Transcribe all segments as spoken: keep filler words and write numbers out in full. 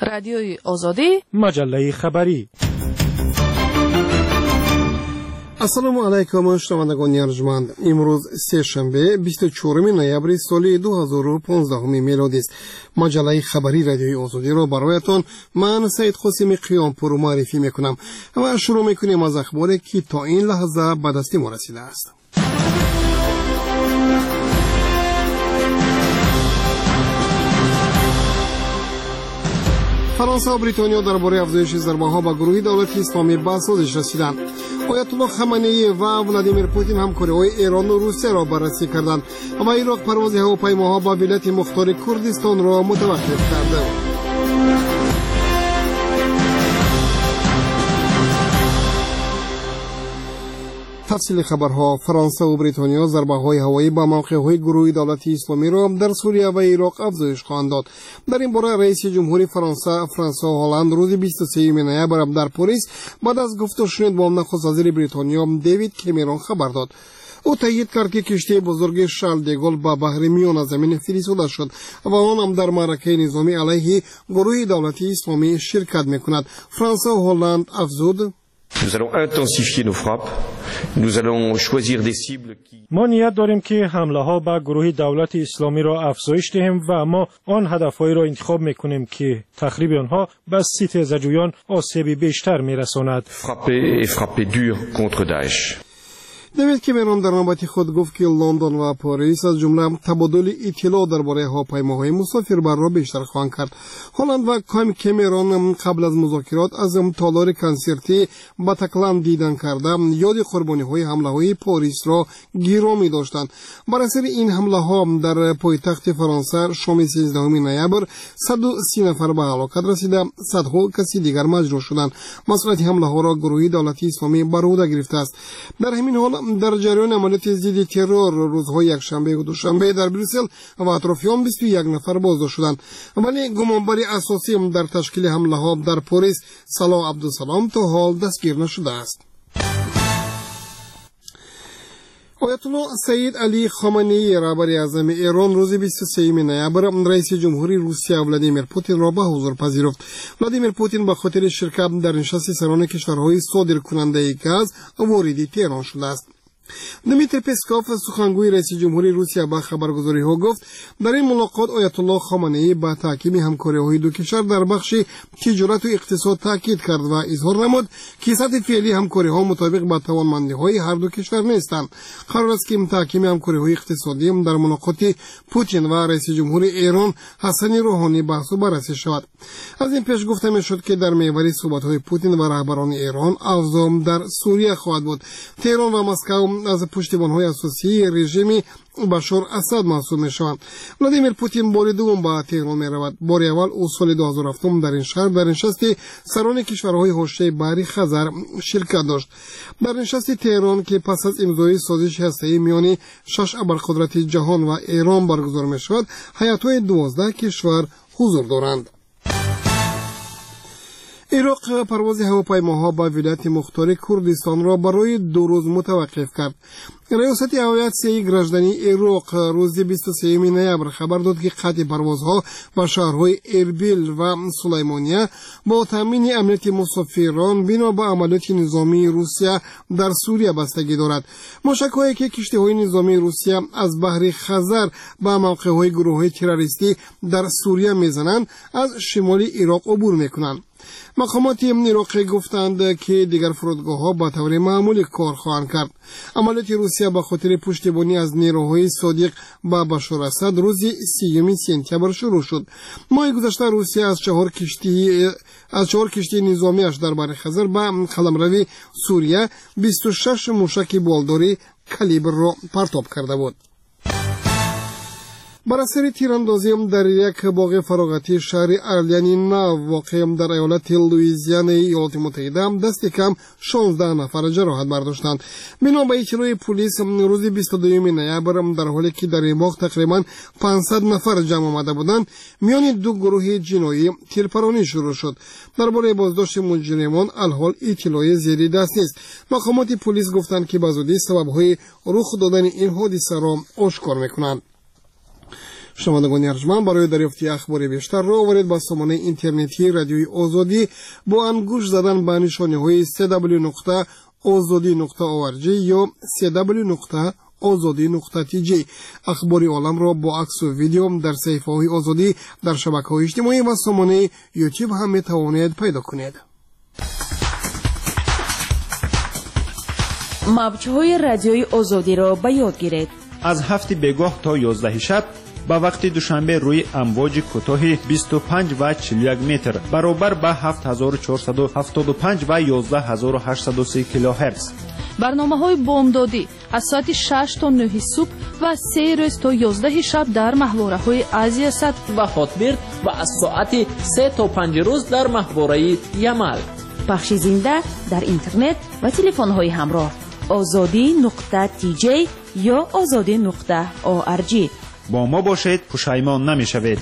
رادیوی آزادی، مجله خبری. السلام علیکم شنوندگان ارجمند. امروز سه شنبه بیست و چهارم نوامبر سال دو هزار و پانزده میلادی است. مجله خبری رادیوی آزادی را برایتان من سید قاسم قیامپور معرفی میکنم و شروع میکنیم از اخباری که تا این لحظه به دست ما رسیده است. فرانسه و بریتانیا درباره افزایش ضربه‌ها به گروه دولت اسلامی به سازش رسیدند. آیت الله خامنه‌ای و ولادیمیر پوتین همکاری‌های ایران و روسیه را بررسی کردند و عراق پرواز هواپیماها به ولایت مختار کردستان را متوقف کرد. تفصیل خبرها. فرانسه و بریتانیا ضربه‌های هوایی به موقع‌های گروه دولت اسلامی را در سوریه و عراق افزایش خواهند داد. در این باره رئیس جمهوری فرانسه فرانسوا هالند روز بیست و سوم نوامبر در پاریس بعد از گفت و شنود با نخست وزیر بریتانیا دیوید کامرون خبر داد. او تایید کرد که کشتی بزرگ شارل دگول به بحر میان زمین فرستاده شد و آن هم در معرکه نظامی علیه گروه دولت اسلامی شرکت می‌کند. فرانسه و هالند افزود: Nous allons intensifier nos frappes. Nous allons choisir des cibles qui ما نیت داریم که حمله ها به گروه دولت اسلامی را افزایش دهیم و ما آن هدفهایی را انتخاب میکنیم که تخریب آنها به ستیزجویان آسیبی بیشتر میرساند. frapper et frapper dur contre Daesh. دیوید کامرون در نوبت خود گفت که لندن و پاریس از جمله تبادل اطلاع درباره هواپیماهای مسافربر را بیشتر خواهند کرد. هالند و کامرون قبل از مذاکرات از تالار کنسرتی باتاکلان دیدن کرده یاد قربانی‌های حمله‌های پاریس را گرامی داشتند. بر اثر این حمله‌ها در پایتخت فرانسه شام سیزدهم نوامبر صد و سی نفر به هلاکت رسیده، صدها کسی دیگر مجروح شدند. مسئولیت حمله‌ها را گروه دولت اسلامی بر عهده گرفته است. در همین حال در جریان عملیات ضد ترور روزهای یکشنبه و دوشنبه در بریسل و اطرافیان بیست و یک نفر بازداشت شدند، ولی گمانبر اساسی در تشکیل حمله ها در پاریس صلاح عبدالسلام تا حال دستگیر نشده است. آیت الله سید علی خامنه‌ای رهبر اعظم ایران روز بیست و سوم نوامبر رئیس جمهوری روسیه ولادیمیر پوتین را به حضور پذیرفت. ولادیمیر پوتین به خاطر شرکت در نشست سران کشورهای صادرکننده گاز وارد تهران شده است. دمیتری پسکوف سخنگوی رئیس جمهوری روسیه به خبرگزاری‌ها گفت در این ملاقات آیت الله خامنه‌ای به تحکیم همکاری‌های دو کشور در بخش تجارت و اقتصاد تاکید کرد و اظهار نمود که سطح فعلی همکاری‌ها مطابق با توانمندی‌های هر دو کشور نیستند. قرار است که تحکیم همکاری‌های اقتصادی در ملاقات پوتین و رئیس جمهوری ایران حسن روحانی بحث و بررسی شود. از این پیش گفته می‌شد که در محور صحبت‌های پوتین و رهبران ایران اوضاع در سوریه خواهد بود. تهران و مسکو از پشتیبان‌های اساسی رژیم بشار اسد محسوب می‌شوند. ولادیمیر پوتین بار دوم به تهران می‌رود. بار اول او سال دو هزار و هفت در این شهر در نشست سران کشورهای حوزه بحری خزر شرکت داشت. در نشست تهران که پس از امضای سازش هسته‌ای میان شش ابرقدرت جهان و ایران برگزار می‌شود، هیئت‌های دوازده کشور حضور دارند. عراق پرواز هواپیماها به ولایت مختار کردستان را برای دو روز متوقف کرد. ریاست هوایت گراجدانی عراق روز بیست و سوم نوامبر خبر داد که قطع پروازها به شهرهای اربیل و سلیمانیه با تامین امنیت مسافران بنا به عملیات نظامی روسیه در سوریه بستگی دارد. موشک‌هایی که کشتی‌های نظامی روسیه از بحر خزر به موقع‌های گروه‌های تروریستی در سوریه میزنند از شمال عراق عبور میکنند. مقامات عراقی گفتند که دیگر فرودگاه‌ها با طور معمولی کار خواهند کرد. عملیات روسیه به خاطر پشتیبانی از نیروهای صادق به بشار اسد روز سیوم سپتامبر شروع شد. ماه گذشته روسیه از چهار کشتی از چهار کشتی نظامیش در بحر خزر به قلمرو سوریه بیست و شش موشک بالداری کالیبر را پرتاب کرده بود. بر اثر تیراندازی در یک باغ فراغتی شهر ارلیانینا واقع در ایالت لوئیزیانه ایالات متحده دست کم شانزده نفر جراحت برداشتند. بنا به اطلاع پلیس روز بیست و دوم نوامبر در حالی که در این باغ تقریبا پانصد نفر جمع آمده بودند میان دو گروه جنایی تیرپرانی شروع شد. درباره بازداشت مجرمان الحال اطلاعی زیر دست نیست. مقامات پلیس گفتند که بزودی سبب‌های رخ دادن این حادثه را آشکار می‌کنند. شنوندگان ارجمند، برای دریافت اخبار بیشتر را آورید با سامانه اینترنتی رادیوی آزادی با انگوش زدن به نشانه‌های سی دبلیو نقطه آزادی نقطه او ار جی یا سی دبلیو نقطه آزادی نقطه تی جی. اخبار عالم را با عکس و ویدیو در صفحه‌های آزادی در شبکه‌های اجتماعی و سامانه یوتیوب هم می‌توانید پیدا کنید. موج‌های رادیوی آزادی را به یاد گیرید. از هفت بگاه تا یازده شب با وقت دوشنبه روی امواج کوتاه بیست و پنج و چهل و یک متر برابر با هفت هزار و چهارصد و هفتاد و پنج و یازده هزار و هشتصد و سی کیلوهرتز. برنامه‌های بامدادی از ساعت شش تا نه صبح و سه روز تا یازده شب در محوره‌های آسیا صد و هاتبرد و از ساعت سه تا پنج روز در محوره یمل. پخش زنده در اینترنت و تلفن‌های همراه آزادی نقطه تی جی یا آزادی نقطه او ار جی. با ما باشید، پشیمان نمی‌شوید.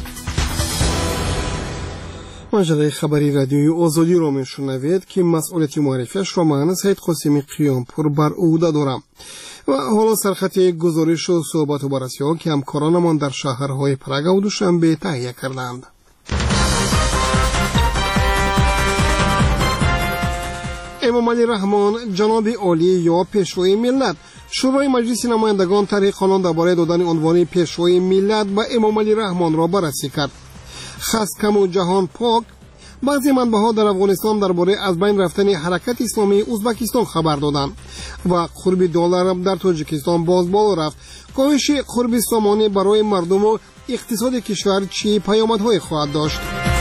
مجله خبری رادیوی آزادی را میشنوید که مسئولیت معرفیش را من سید قاسمی قیامپور بر عهده دارم. و حالا سرخط گزارش و صحبت و بررسی ها که همکارانمان در شهرهای پراگ و دوشنبه تهیه کردند. امام علی رحمان جناب عالی یا پیشوای ملت، شورای مجلس نمایندگان طرح قانون درباره دادن عنوان پیشوای ملت به امام علی رحمان را بررسی کرد. خستکم و جهان پاک بعضی منبع‌ها در افغانستان درباره از بین رفتن حرکت اسلامی ازبکستان خبر دادند و قرب دلار در تاجیکستان باز بالا رفت. کاهش قرب سامانه برای مردم و اقتصاد کشور چه پیامدهای خواهد داشت؟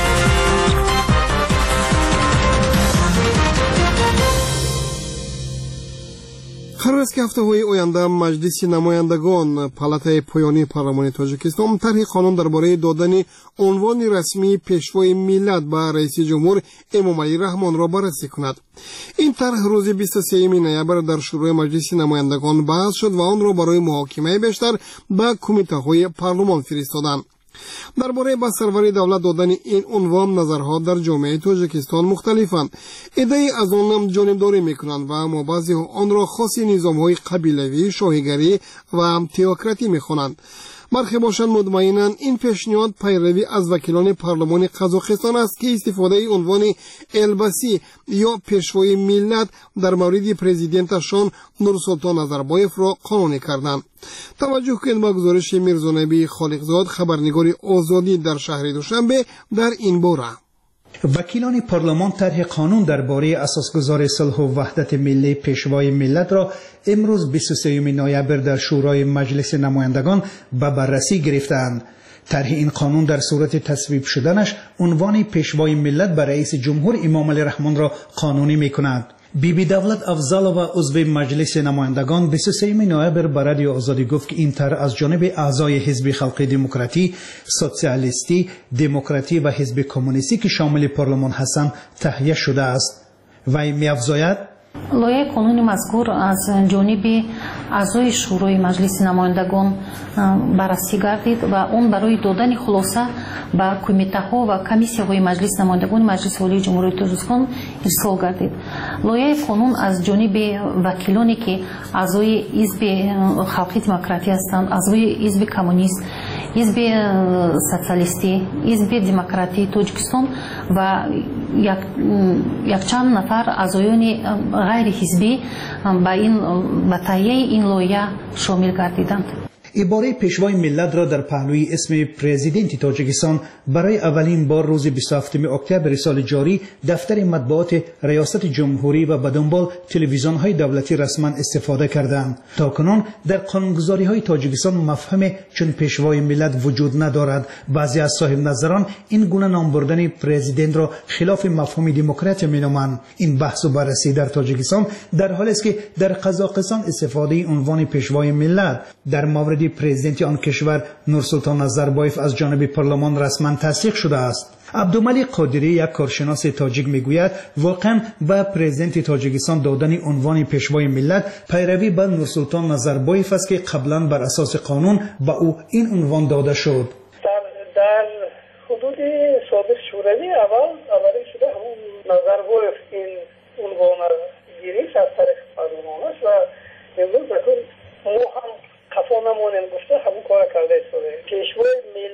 قرار است که هفته های آینده مجلس نمایندگان پالاتای پایانی پارلمان تاجیکستان طرح قانون درباره دادن عنوان رسمی پیشوای ملت به رئیس جمهور امام علی رحمان را بررسی کند. این طرح روز بیست و سوم نوامبر در شورای مجلس نمایندگان بحث شد و آن را برای محاکمه بیشتر به کمیته های پارلمان فرستادند. درباره به سرور دولت دادن این عنوان نظرها در جامعه تاجیکستان مختلفند. عده‌ای از آن جانبداری میکنند و اما بعضی آن را خاص نظام‌های قبیلوی، شاهیگری و تئوکراتی میخوانند. برخی باشند مطمئناً این پیشنهاد پیروی از وکیلان پارلمان قزاقستان است که استفاده عنوان البسی یا پیشوای ملت در مورد پرزیدنتشان نورسلطان نظربایف را قانونی کردند. توجه کنید به گزارش میرزانبی خالقزاد، خبرنگار آزادی در شهر دوشنبه در این باره. وکیلان پارلمان طرح قانون درباره اساسگذار صلح و وحدت ملی پیشوای ملت را امروز بیست و سوم نوامبر در شورای مجلس نمایندگان به بررسی گرفتند. طرح این قانون در صورت تصویب شدنش عنوان پیشوای ملت به رئیس جمهور امام علی رحمان را قانونی می‌کند. بی بی دولت افضل و عضو مجلس نمایندگان بیست و سوم نوامبر به رادیو آزادی گفت که این طرح از جانب اعضای حزب خلق دموکراتی، سوسیالیستی، دموکراتی و حزب کمونیستی که شامل پارلمان هستند تهیه شده است. وی می‌افزاید لایحه قانون مذکور از جانب اعضای شورای مجلس نمایندگان بررسی گردید و اون برای دادن خلاصه به کمیته ها و کمیسیه های مجلس نمایندگان مجلس عالی جمهوری تاجیکستان ارسال گردید. لایحه قانون از جانب وکیلانی که اعضای حزب خلق دموکراتی هستند، اعضای حزب کمونیست، حزب سوسیالیستی، حزب دموکراتی تاجیکستان و یک یک چند نفر اعضایان غیر حزبی با این به تهیه این لایحه شامل گردیدند. عباره پیشوای ملت را در پهلوی اسم پرزیدنت تاجیکستان برای اولین بار روز بیست و هفتم اکتبر سال جاری دفتر مطبوعات ریاست جمهوری و به دنبال تلویزیون‌های دولتی رسما استفاده کردند. تاکنون در قانونگذاری‌های تاجیکستان مفهوم چون پیشوای ملت وجود ندارد. بعضی از صاحب نظران این گونه نام بردن پرزیدنت را خلاف مفهوم دموکراسی می‌نامند. این بحث و بررسی در تاجیکستان در حالی است که در قزاقستان استفاده عنوان پیشوای ملت در مورد پرزیدنت آن کشور نورسلطان نظربایف از جانب پارلمان رسما تصدیق شده است. عبدالملی قادری یک کارشناس تاجیک میگوید واقعا با پرزیدنت تاجیکستان دادن عنوان پیشوای ملت پیروی بر نورسلطان نظربایف است که قبلا بر اساس قانون با او این عنوان داده شد. در در حدود سابق شوروی اول اولی شده همون نظربایف این عنوان گیریش از طریق پارلمان است و امروز بطور ما هم خفا نمانیم گفته همون کار کرده شده. پیشوای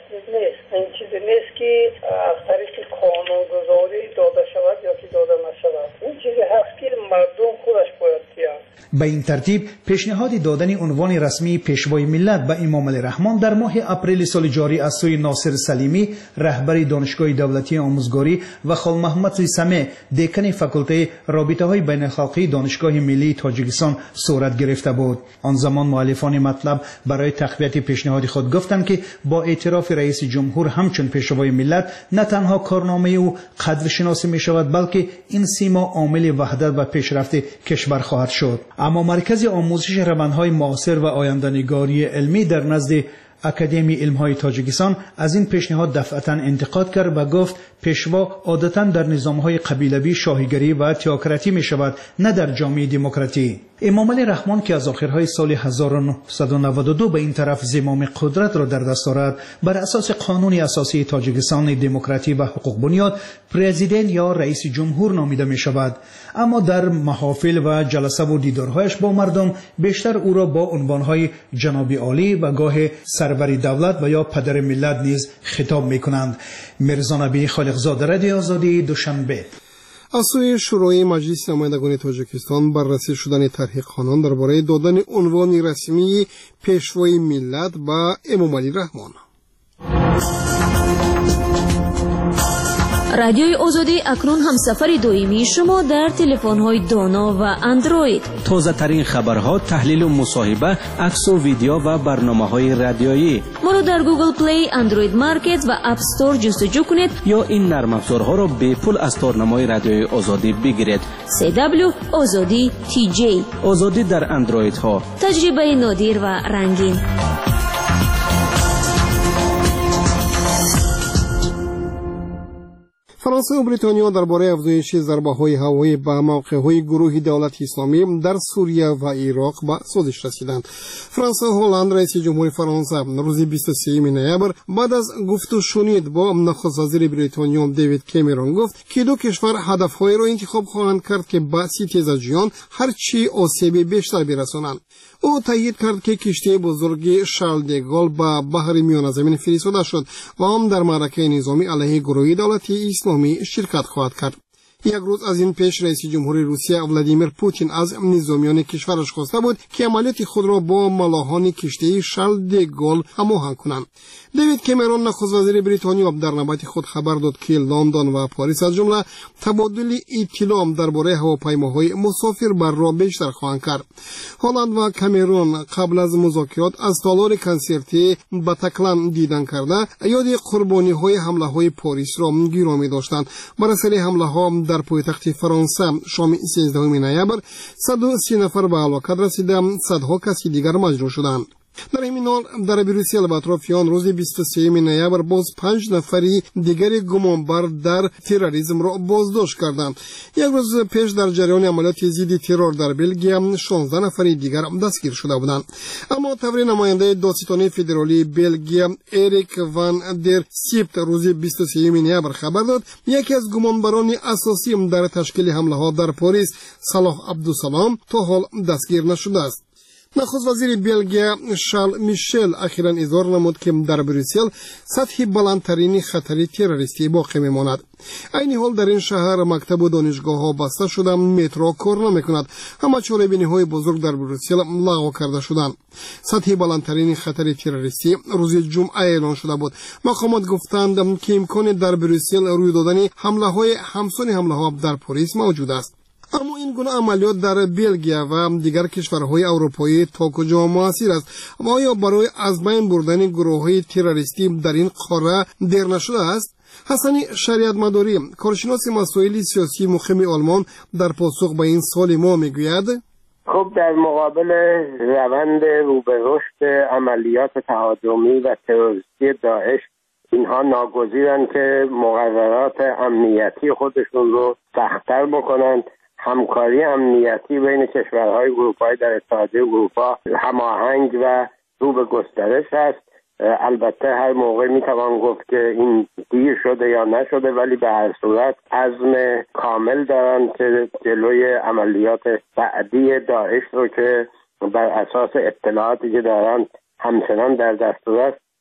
نیست. این چیزی نیست که از طریق قانونگذاری داده شود یا که داده نشود. این چیزی هست که مردم خودش باید بیان. به این ترتیب پیشنهاد دادن عنوان رسمی پیشوای ملت به امام علی رحمان در ماه اپریل سال جاری از سوی ناصر سلیمی رهبر دانشگاه دولتی آموزگاری و خال محمد سمه دکان فاکولته رابطه‌های بین‌الخلقی دانشگاه ملی تاجیکستان صورت گرفته بود. آن زمان مؤلفان مطلب برای تقویت پیشنهاد خود گفتند که با اعتراف رئیس جمهور همچون پیشوای ملت نه تنها کارنامه او قدر شناسی می شود بلکه این سیما عامل وحدت و پیشرفت کشور خواهد شد. اما مرکز آموزش روندهای معاصر و آینده‌نگاری علمی در نزد اکادمی علم‌های تاجیکستان از این پیشنهاد دفعتاً انتقاد کرد و گفت پیشوا عادتاً در نظام‌های قبیلوی شاهیگری و تئوکراتی می‌شود، نه در جامعه دموکراتی. امام علی رحمان که از آخرهای سال هزار و نهصد و نود و دو به این طرف زمام قدرت را در دست دارد، بر اساس قانون اساسی تاجیکستان دموکراتی و حقوق بنیاد پرزیدنت یا رئیس جمهور نامیده می‌شود. اما در محافل و جلسه و دیدارهایش با مردم بیشتر او را با عنوان‌های جناب عالی و گاه سرور دولت و یا پدر ملت نیز خطاب می‌کنند. مرزا نبی خالقزاده، رادیو آزادی، دوشنبه. از سوی شورای مجلس نمایندگان تاجیکستان بررسی شدن طرح قانون درباره دادن عنوان رسمی پیشوای ملت به امام علی رحمان. رادیوی آزادی اکنون همسفر دائمی شما در تلفن‌های دانا و اندروید. تازه ترین خبرها، تحلیل و مصاحبه، عکس و ویدیو و برنامه‌های رادیویی. ما را در گوگل پلی، اندروید مارکت و اپ استور جستجو کنید یا این نرم افزارها را به پول از تارنمای رادیوی آزادی بگیرید. سی دبلیو آزادی تی جی. آزادی در اندروید ها. تجربه نادر و رنگین. فرانسه و بریتانیا درباره افزایش ضربه‌های هوایی به موقع‌های گروه دولت اسلامی در سوریه و عراق به سازش رسیدند. فرانسه هلند رئیس جمهور فرانسه روز بیست و سوم نوامبر بعد از گفت و شنید با نخست وزیر بریتانیا دیوید کامرون گفت که دو کشور هدف‌هایی را انتخاب خواهند کرد که به سیطه جهان هرچی آسیب بیشتر برسانند. او تایید کرد که کشتی بزرگ شارل د گال به بحر میان زمین فرستاده شد و هم در معرکه نظامی علیه گروه دولتی اسلامی شرکت خواهد کرد. یک روز از این پیش رئیس جمهور روسیه ولادیمیر پوتین از نظامیان کشورش خواسته بود که عملیات خود را با ملاحان کشتی شارل د گال هماهنگ کنند. دیوید کامرون نخست وزیر بریتانیا در نوبت خود خبر داد که لندن و پاریس از جمله تبادل اطلاع درباره هواپیماهای مسافربر را بیشتر خواهند کرد. هلند و کامرون قبل از مذاکرات از تالار کنسرتی باتاکلان دیدن کرده یاد قربانی‌های حمله‌های پاریس را گرامی داشتند. بر اثر حمله‌ها در پایتخت فرانسه شام سیزدهم نوامبر صد و سی نفر به هلاکت رسیدند، صدها کسی دیگر مجروح شدند. در همین حال در بروسل و اطرافیان روز بیست و سوم نوامبر باز پنج نفری دیگر گمانبر در تروریسم را بازداشت کردند. یک روز پیش در جریان عملیات ضد ترور در بلژیم شانزده نفری دیگر دستگیر شده بودند. اما تبر نماینده دادستانی فدرالی بلژیم اریک وان در سیپت روز بیست و سوم نوامبر خبر داد یکی از گمانبران اساسی در تشکیل حمله ها در پاریس، صلاح عبدالسلام، تا حال دستگیر نشده است. نخست وزیر بلژیا شارل میشل اخیراً اظهار نمود که در بروسل سطح بلندترین خطر تروریستی باقی میماند. این حال در این شهر مکتب و دانشگاه ها بسته شدند، مترو کار نمیکند، همه چاله‌بینی های بزرگ در بروسل لغو کرده شدند. سطح بلندترین خطر تروریستی روز جمعه اعلان شده بود. مقامات گفتند که امکان در بروسل روی دادن حمله های همسان حمله ها در پاریس موجود است. اما این گونه عملیات در بلژیا و دیگر کشورهای اروپایی تا کجا موثر است و آیا برای از بین بردن گروه‌های تروریستی در این قاره دیر نشده است؟ حسن شریعت مداری، کارشناس مسائل سیاسی مقیم آلمان، در پاسخ به این سوال ما میگوید: خب در مقابل روند رو به رشد عملیات تهاجمی و تروریستی داعش، اینها ناگزیرند که مقررات امنیتی خودشون رو سخت‌تر بکنند. همکاری امنیتی بین کشورهای اروپایی در اتحادیه اروپا هماهنگ و رو به گسترش است. البته هر موقع میتوان گفت که این دیر شده یا نشده، ولی به هر صورت عزم کامل دارند که جلوی عملیات بعدی داعش رو که بر اساس اطلاعاتی که دارند همچنان در دسترس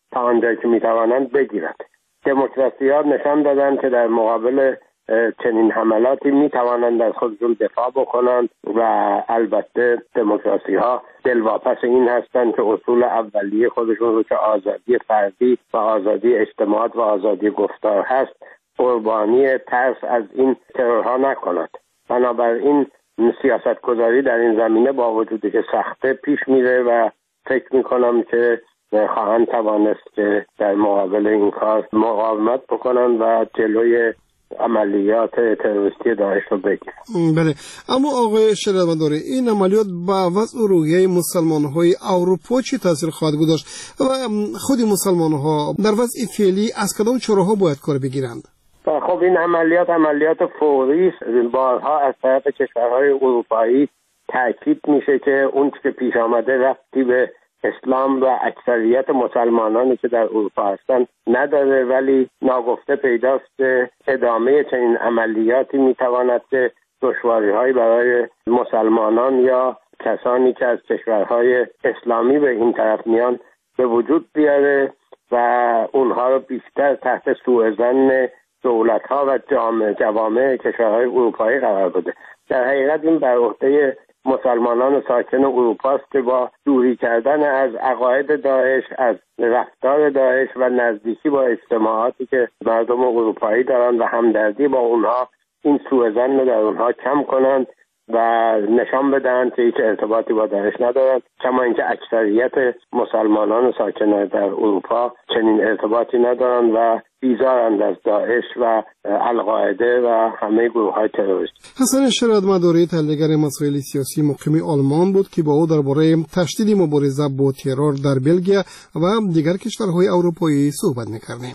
تا آنجایی که میتوانند بگیرد. دموکراسی ها نشان دادند که در مقابل چنین حملاتی میتوانند از خودشون دفاع بکنند و البته دموکراسی ها دلواپس این هستند که اصول اولیه خودشون رو که آزادی فردی و آزادی اجتماعات و آزادی گفتار هست قربانی ترس از این ترورها نکند. بنابراین سیاست گذاری در این زمینه با وجودی که سخته پیش میره و فکر میکنم که خواهند توانست که در مقابل این کار مقاومت بکنن و جلوی عملیات تروریستی داعش رو بگیرن. بله، اما آقای شریعتمداری، این عملیات با وضع روحیه مسلمان‌های اروپا چی تاثیر خواهد گذاشت و خود مسلمان‌ها در وضع فعلی از کدام چراها باید کار بگیرند؟ خب این عملیات عملیات فوری است. بارها از طرف کشورهای اروپایی تاکید میشه که اون که پیش آمده ربطی به اسلام و اکثریت مسلمانانی که در اروپا هستند نداره، ولی ناگفته پیداست که ادامه چنین عملیاتی میتواند که دشواری‌هایی برای مسلمانان یا کسانی که از کشورهای اسلامی به این طرف میان به وجود بیاره و اونها رو بیشتر تحت سوءظن دولت‌ها و جامعه جوامع کشورهای اروپایی قرار بده. در حقیقت این بر عهده مسلمانان ساکن اروپا است که با دوری کردن از عقاید داعش، از رفتار داعش و نزدیکی با اجتماعاتی که مردم اروپایی دارند و همدردی با اونها، این سوءظن رو در اونها کم کنند و نشان بدهند که هیچ ارتباطی با داعش ندارند، کما اینکه اکثریت مسلمانان ساکن در اروپا چنین ارتباطی ندارند و بیزارند از داعش و القاعده و همه گروه‌های تروریستی. حسن شریعتمداری، تحلیلگر مسائل سیاسی مقیم آلمان بود که با او درباره تشدید مبارزه با ترور در بلژیم و دیگر کشورهای اروپایی صحبت می‌کردیم.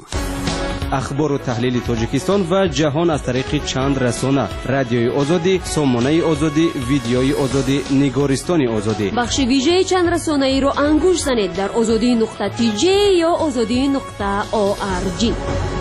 اخبار و تحلیل تاجیکستان و جهان از طریق چند رسانه: رادیوی آزادی، سامانه آزادی، ویدیوی آزادی، نگارستان آزادی. بخش ویژه چند رسانه ای رو انگوش زنید در آزادی نقطه تی جی یا آزادی نقطه او آر جی.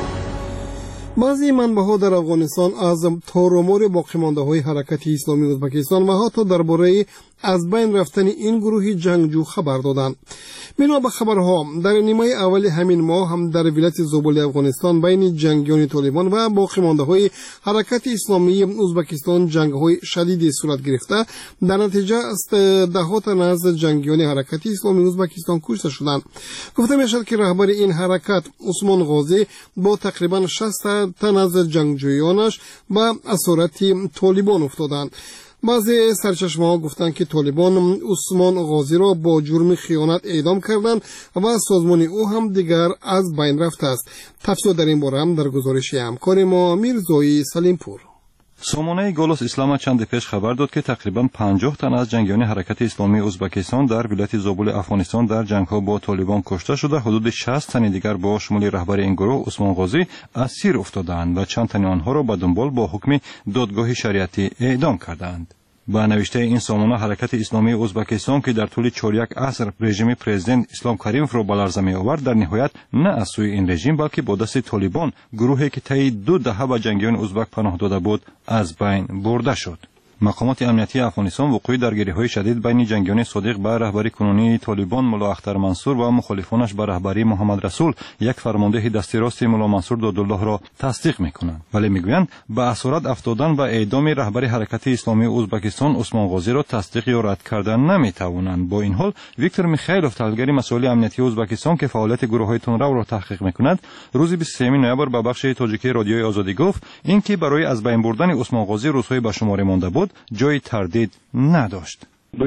بعضی منبع‌ها در افغانستان از تارمار باقی‌مانده‌های حرکت اسلامی ازبکستان و حتی درباره از بین رفتن این گروه جنگجو خبر دادند. بنا به خبرها در نیمه اول همین ماه هم در ولایت زابل افغانستان بین جنگیان طالبان و باقی‌مانده‌های حرکت اسلامی ازبکستان جنگ‌های شدیدی صورت گرفته. در نتیجه است ده تن از جنگیان حرکت اسلامی ازبکستان کشته شدند. گفته می‌شود که رهبر این حرکت عثمان غازی با تقریباً شصت تن از جنگجویانش به اسارت طالبان افتادند. بعضی سرچشمه‌ها گفتند که طالبان عثمان غازی را با جرم خیانت اعدام کردند و سازمان او هم دیگر از بین رفته است. تفصیل در این باره هم در گزارش همکار ما میرزایی سلیمپور. سامانه گولوس اسلام چند پیش خبر داد که تقریباً پنجاه تن از جنگیان حرکت اسلامی ازبکستان در ولایت زابل افغانستان در جنگ‌ها با طالبان کشته شده، حدود شصت تن دیگر با شمول رهبر این گروه عثمان غازی اسیر افتادند و چند تن آنها را به دنبال با حکم دادگاه شریعتی اعدام کردند. با نوشته این سامانه حرکت اسلامی ازبکستان که در طول چهار یک عصر رژیم پرزیدنت اسلام کریموف را به لرزه می آورد، در نهایت نه از سوی این رژیم بلکه با دست طالبان، گروهی که طی دو دهه به جنگیان ازبک پناه داده بود، از بین برده شد. مقامات امنیتی افغانستان وقوع درگیری‌های شدید بین جنگیان صادق به رهبری کنونی طالبان ملا اختر منصور و مخالفانش به رهبری محمد رسول، یک فرمانده دست راست ملا منصور دادالله را تصدیق می‌کنند، ولی می‌گویند به اسارت افتادن و اعدام رهبر حرکت اسلامی ازبکستان عثمان غازی را تصدیق یا رد کردن نمی‌توانند. با این حال ویکتور میخائیلوف، تحلیلگر مسائل امنیتی ازبکستان که فعالیت گروه‌های تندرو را تحقیق می‌کند، روز بیست و سوم نوامبر به بخش تاجیکی رادیوی آزادی گفت اینکه برای از بین بردن عثمان غازی روزهای به شمار مانده بود جای تردید نداشت.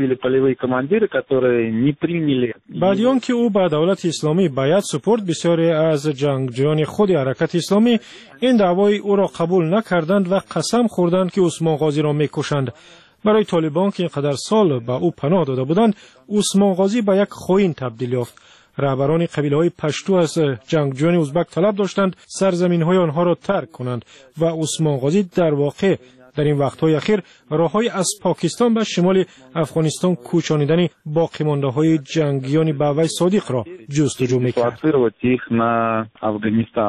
بعد آن که او به دولت اسلامی بیعت سپرد، بسیاری از جنگجویان خود حرکت اسلامی این دعوای او را قبول نکردند و قسم خوردند که عثمان غازی را میکشند. برای طالبان که اینقدر سال به او پناه داده بودند، عثمان غازی به یک خائن تبدیل یافت. رهبران قبیله‌های پشتو از جنگجویان ازبک طلب داشتند سرزمین‌های آنها را ترک کنند و عثمان غازی در واقع در این وقت‌های اخیر راه‌های از پاکستان به شمال افغانستان کوچانیدن باقی‌مانده‌های جنگیان بهوی صادق را جستجو می‌کرد.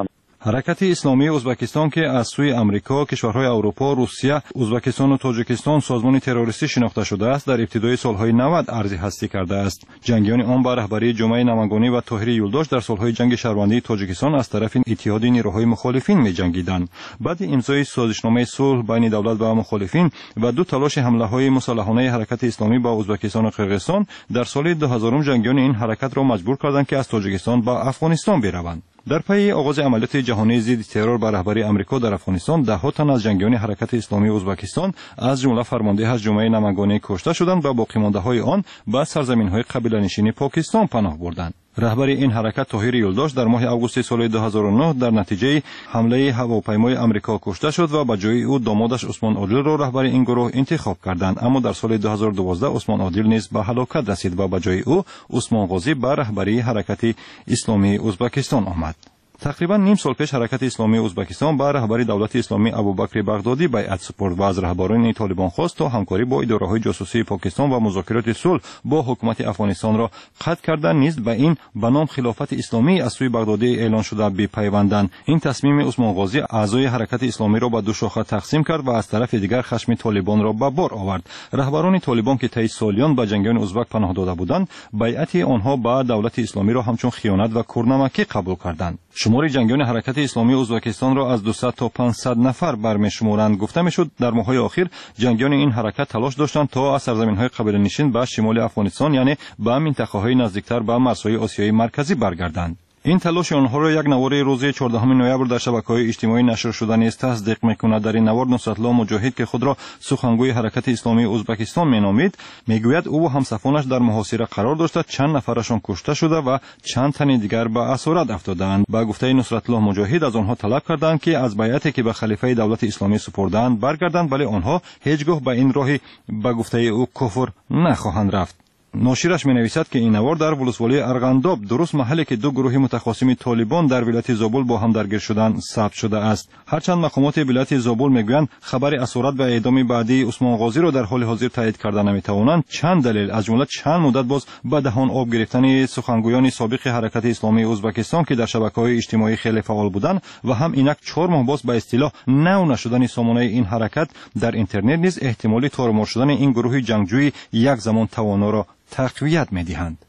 ҳаракати исломии ӯзбекистон ки аз сӯи амрико, кишварҳои аврупо, русия, ӯзбекистону тоҷикистон созмони террористӣ шинохта шудааст, дар ибтидои солҳои навад арзи ҳастӣ кардааст. ҷангиёни он ба раҳбарии ҷумаи намагонӣ ва тоҳири юлдош дар солҳои ҷанги шаҳрвандии тоҷикистон аз тарафи иттиҳоди нирӯҳои мухолифин меҷангиданд. баъди имзои созишномаи сулҳ байни давлат ва мухолифин ва ду талоши ҳамлаҳои мусаллаҳонаи ҳаракати исломӣ ба ӯзбекистону қирғизистон, дар соли дуҳазорум ҷангиёни ин ҳаракатро маҷбур карданд ки аз тоҷикистон ба афғонистон бираванд. дар пайи оғози амалиёти ҷаҳонии зидди террор ба раҳбарии амрико дар афғонистон, даҳҳо тан аз ҷангиёни ҳаракати исломии ӯзбекистон, аз ҷумла фармондеҳаш ҷумаи намагонӣ кушта шуданд ва боқимондаҳои он ба сарзаминҳои қабиланишини покистон паноҳ бурданд. раҳбари ин ҳаракат тоҳири юлдош дар моҳи августи соли дуҳазору нӯҳ дар натиҷаи ҳамлаи ҳавопаймои амрико кушта шуд ва ба ҷои ӯ домодаш Усмон Одилро раҳбари ин гурӯҳ интихоб карданд, аммо дар соли дуҳазору дувоздаҳ Усмон Одил низ ба ҳалокат расид ва ба ҷои ӯ Усмон Ғозӣ ба раҳбарии ҳаракати исломии ӯзбекистон омад. тақрибан ним сол пеш ҳаракати исломии ӯзбекистон ба раҳбари давлати исломӣ Абубакри Бағдодӣ байъат супурд ва аз раҳбарони Толибон хост то ҳамкорӣ бо идораҳои ҷосусии Покистон ва музокироти сулҳ бо ҳукумати Афғонистонро қатъ карда, низ ба ин ба ном хилофати исломӣ аз сӯи Бағдодӣ эълон шуда бипайванданд. ин тасмими Усмон Ғозӣ аъзои ҳаракати исломиро ба ду шоха тақсим кард ва аз тарафи дигар хашми Толибонро ба бор овард. раҳбарони Толибон ки таи солиён ба ҷангиёни ӯзбак паноҳ дода буданд, байъати онҳо ба давлати исломиро ҳамчун хиёнат ва курнамакӣ қабул карданд. шумори ҷангиёни ҳаракати исломии ӯзбекистонро аз дусад то панҷсад нафар бармешуморанд. гуфта мешуд дар моҳҳои охир ҷангиёни ин ҳаракат талош доштанд то аз сарзаминҳои қабиланишин ба шимоли Афғонистон, яъне ба минтақаҳои наздиктар ба марзҳои Осиёи марказӣ баргарданд. ин талоши онҳоро як навори рӯзи чордаҳуми ноябр дар шабакаҳои иҷтимоӣ нашр шуда низ тасдиқ мекунад. дар ин навор Нусратлоҳ Муҷоҳид, ки худро сухангӯи ҳаракати исломии ӯзбекистон меномид, мегӯяд ӯ ва ҳамсафонаш дар муҳосира қарор дошта, чанд нафарашон кушта шуда ва чанд тани дигар ба асорат афтодаанд. ба гуфтаи Нусратлоҳ Муҷоҳид аз онҳо талаб карданд, ки аз байъате ки ба халифаи давлати исломӣ супурдаанд баргарданд, вале онҳо ҳеҷ гоҳ ба ин роҳи ба гуфтаи ӯ куфр нахоҳанд рафт. ношираш менависад, ки ин навор дар вулусволии Арғандоб, дуруст маҳале ки ду гурӯҳи мутахоссими Толибон дар вилояти Зобул бо ҳам даргир шуданд, сабт шудааст. ҳарчанд мақомоти вилояти Зобул мегӯянд хабари асорат ва эъдоми баъдии Усмон Ғозиро дар ҳоли ҳозир таъид карда наметавонанд, чанд далел, аз ҷумла чанд муддат боз ба даҳон об гирифтани сухангӯёни собиқи ҳаракати исломии ӯзбекистон, ки дар шабакаҳои иҷтимоӣ хеле фаъол буданд, ва ҳам инак чор моҳ боз ба истилоҳ нав нашудани сомонаи ин ҳаракат дар интернет низ эҳтимоли торумор шудани ин гурӯҳи ҷангҷӯи як замон тавоноро тақвият медиҳанд.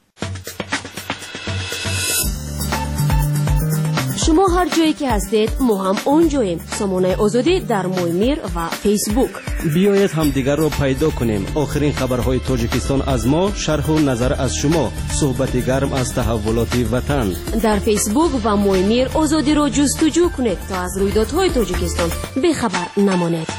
шумо ҳар ҷое ки ҳастед, мо ҳам он ҷоем. Сомонаи озодӣ дар Моймир ва Фейсбук. биёед ҳамдигарро пайдо кунем. охирин хабарҳои Тоҷикистон аз мо, шарҳу назар аз шумо, суҳбати гарм аз таҳаввулоти ватан. дар Фейсбук ва Моймир озодиро ҷустуҷӯ кунед, то аз рӯйдодҳои Тоҷикистон бехабар намонед.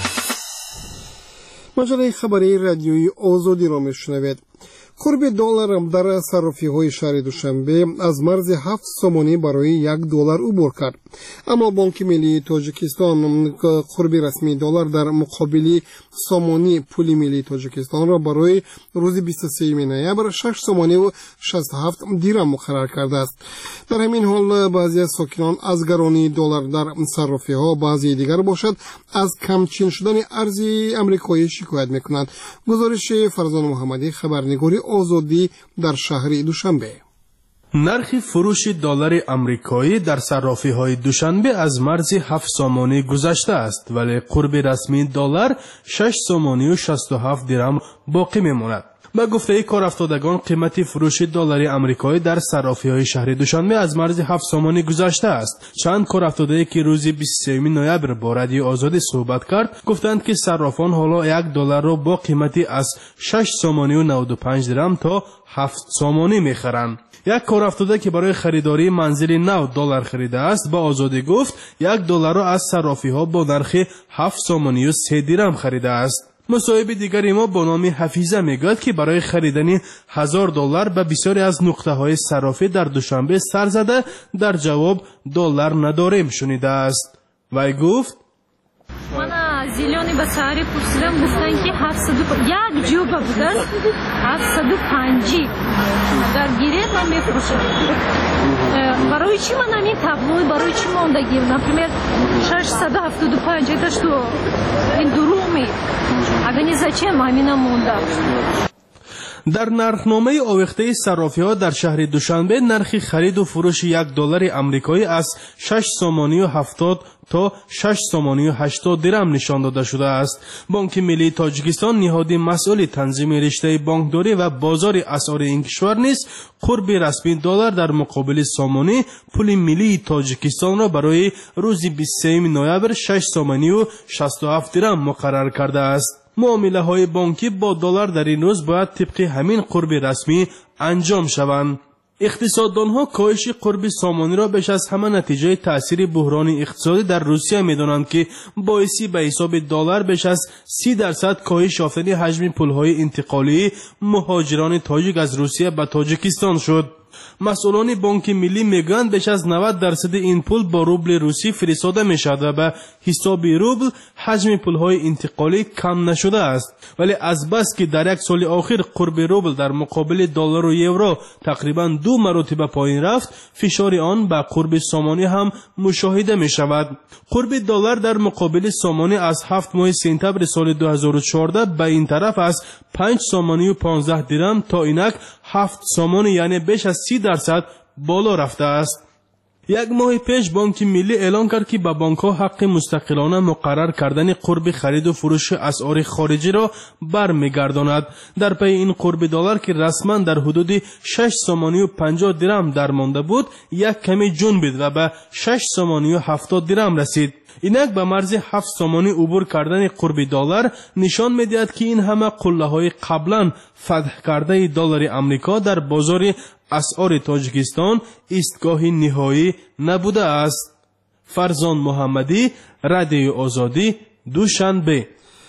маҷалаи хабарии радиои Озодиро мешунавед. қурби доллар дар саррофиҳои шаҳри Душанбе аз марзи ҳафт сомонӣ барои як доллар убур кард. аммо Бонки миллии Тоҷикистон қурби расмии доллар дар муқобили сомонӣ пули миллии Тоҷикистонро барои рӯзи бисту сеюми ноябр шаш сомониву шасту ҳафт дирам муқаррар кардааст. дар ҳамин ҳол баъзе аз сокинон аз гаронии доллар дар саррофиҳо, баъзии дигар бошад аз камчин шудани арзи амрикоӣ шикоят мекунанд. гузориши Фарзон Муҳаммадӣ, хабарнигори Озодӣ дар шаҳри Душанбе. нархи фурӯши доллари амрикоӣ дар саррофиҳои Душанбе аз марзи ҳафт сомонӣ гузашта аст, вале қурби расмии доллар шаш сомонию шасту ҳафт дирам боқӣ мемонад. ба гуфтаи корафтодагон, қимати фурӯши доллари амрикоӣ дар саррофиҳои шаҳри Душанбе аз марзи ҳафт сомонӣ гузашта аст. чанд корафтодае ки рӯзи бисту сеюми ноябр бо радиои Озодӣ суҳбат кард, гуфтанд ки саррофон ҳоло як долларро бо қимати аз шаш сомонию навду панҷ дирам то ҳафт сомонӣ мехаранд. як корафтода ки барои харидории манзили нав доллар харидааст, ба Озодӣ гуфт як долларро аз саррофиҳо бо нархи ҳафт сомонию се дирам харидааст. мусоҳиби дигари мо бо номи Ҳафиза мегӯяд, ки барои харидани ҳазор доллар ба бисёре аз нуқтаҳои саррофӣ дар Душанбе сар зада, дар ҷавоб доллар надорем шунидааст. вай гуфт: мана зелёни ба саҳари пурсидам, гуфтанд ки ҳафтсаду як ҷоба буданд ҳафтсаду панҷӣ дар гирет ман мефурӯшам. барои чӣ ман ҳамин таблои барои чӣ мондагӣ? например шашсаду ҳафтоду панҷ, это что, ин дурӯғ ми? ага не зачем ҳамина монда? در نرخنامه آویخته صرافی‌ها در شهر دوشنبه نرخ خرید و فروش یک دلار آمریکایی از شش سومانی و هفتاد تا شش سومانی و هشتاد درم نشان داده شده است. بانک ملی تاجیکستان نهاد مسئول تنظیم رشته بانکداری و بازار اسعار این کشور نیز قرب رسمی دلار در مقابل سامانه پول ملی تاجیکستان را برای روز بیست و سوم نوامبر شش سومانی و شصت و هفت درم مقرر کرده است. معامله های بانکی با دلار در این روز باید طبق همین قرب رسمی انجام شوند. اقتصاددان ها کاهش قرب سامانی را بیش از همه نتیجه تأثیر بحران اقتصادی در روسیه می‌دانند که باعثی به حساب دلار بیش از سی درصد کاهش یافتن حجم پول‌های انتقالی مهاجران تاجیک از روسیه به تاجیکستان شد. مسئولان بانک ملی میگویند بیش از نود درصد این پول با روبل روسی فرستاده می شود و به حساب روبل حجم پولهای انتقالی کم نشده است، ولی از بس که در یک سال آخر قرب روبل در مقابل دلار و یورو تقریبا دو مرتبه پایین رفت، فشار آن به قرب سامانی هم مشاهده می شود. قرب دلار در مقابل سامانی از هفت ماه سپتامبر سال دو هزار و چهارده به این طرف از پنج سامانی و پانزده درم تا اینک هفت سامانی یعنی بیش از سی درصد بالا رفته است. یک ماه پیش بانک ملی اعلان کرد که به بانک‌ها حق مستقلانه مقرر کردن قرب خرید و فروش اسعار خارجی را برمیگرداند. در پی این قرب دلار که رسما در حدود شش سومانی و پنجاه درم درمانده بود، یک کمی جنبید و به شش سومانی و هفتاد درم رسید. اینک به مرز هفت سومانی عبور کردن قرب دلار نشان می‌دهد که این همه قله‌های قبلا فتح کرده دلار آمریکا در بازار اسعار تاجیکستان ایستگاه نهایی نبوده است. فرزان محمدی، رادیوی آزادی، دوشنبه.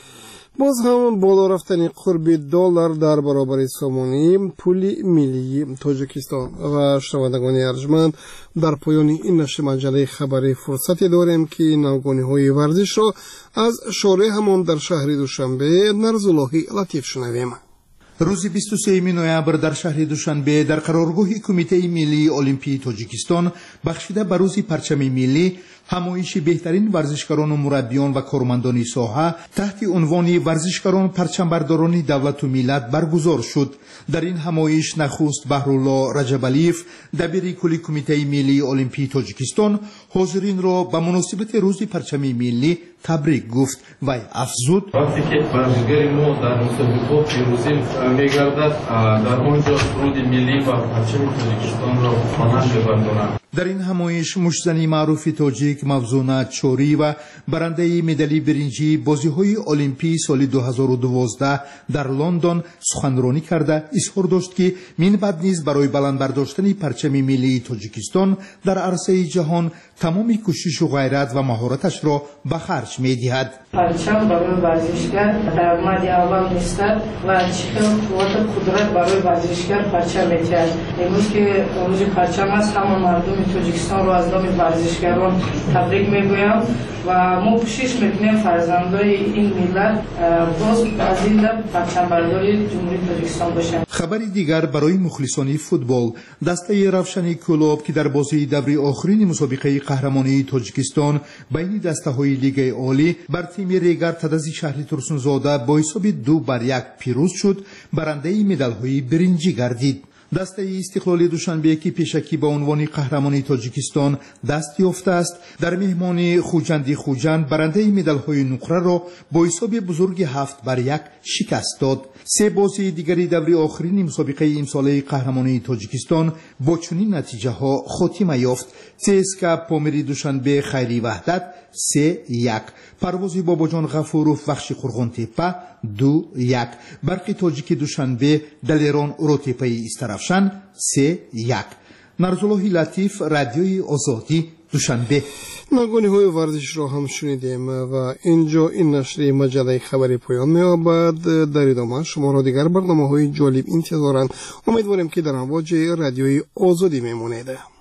باز هم بالا رفتن قرب دلار در برابر سامانی پول ملی تاجیکستان. و شنوندگان ارجمند، در پایان این نشر مجله خبری فرصتی داریم که نوگانی‌های ورزش را از شارع همان در شهر دوشنبه نرزالله لطیف شنویم. روز بیست و سوم نوامبر در شهر دوشنبه در قرارگاه کمیته ملی المپی تاجیکستان بخشیده به روز پرچم ملی همایش بهترین ورزشکاران و مربیان و کارمندان ساحه تحت عنوان ورزشکاران پرچمبرداران دولت و ملت برگزار شد. در این همایش نخست بهرالله رجبالیف دبیر کل کمیته ملی المپی تاجیکستان حاضرین را به مناسبت روز پرچم ملی تبریک گفت و افزود: وقتی که ورزشکار ما در مسابقات پیروزی می‌گردد، در آنجا سرود ملی و پرچم تاجیکستان را خواننده بردارند. در این همایش مشتزنی معروف تاجیک مفزونه چوری و برنده مدال برنجی بازی‌های المپی سال دو هزار و دوازده در لندن سخنرانی کرده اظهار داشت که من بعد نیز برای بلند برداشتن پرچم ملی تاجیکستان در عرصه جهان تمام کوشش و غیرت و مهارتش را به خرج می‌دهد. پرچم برای ورزشکار در مد اول نیست و چقدر قوت قدرت برای ورزشکار پرچم می‌دهد. امروز که روز پرچم است، همه مردم تاجیکستان را از نام ورزشکاران تبریک میگویم و ما کوشش میکنیم فرزندای این ملت باز از این لب پرچمبرداری جمهوری تاجیکستان باشند. خبری دیگر برای مخلصان فوتبال، دسته روشنی کلوب که در بازی دوره آخرین مسابقه قهرمانی تاجیکستان بین دسته‌های لیگ عالی بر تیم ریگر تدزی شهر ترسونزاده با حساب دو بر یک پیروز شد، برنده مدال‌های برنجی گردید. دسته استقلال دوشنبه که پیشکی با عنوان قهرمانی تاجیکستان دست یافته است، در مهمانی خوجندی خوجند برنده مدال‌های نقره را با حساب بزرگ هفت بر یک شکست داد. سه بازی دیگری دوره آخرین مسابقه امساله قهرمانی تاجیکستان با چنین نتیجه ها خاتمه یافت. سیسکا پامیری دوشنبه خیری وحدت سه یک، پروازی باباجان غفوروف بخش قرغان تپه دو یک، برق تاجیک دوشنبه دلیران اروتپه استرافشن سه یک. نرزالله لطیف، رادیوی آزادی، دوشنبه. نگونی های ورزش را هم شنیدیم و اینجا این نشر مجله خبری پایان می‌یابد. در ادامه شما را دیگر برنامه های جالب انتظارند. امیدواریم که در امواج رادیوی آزادی میمونید.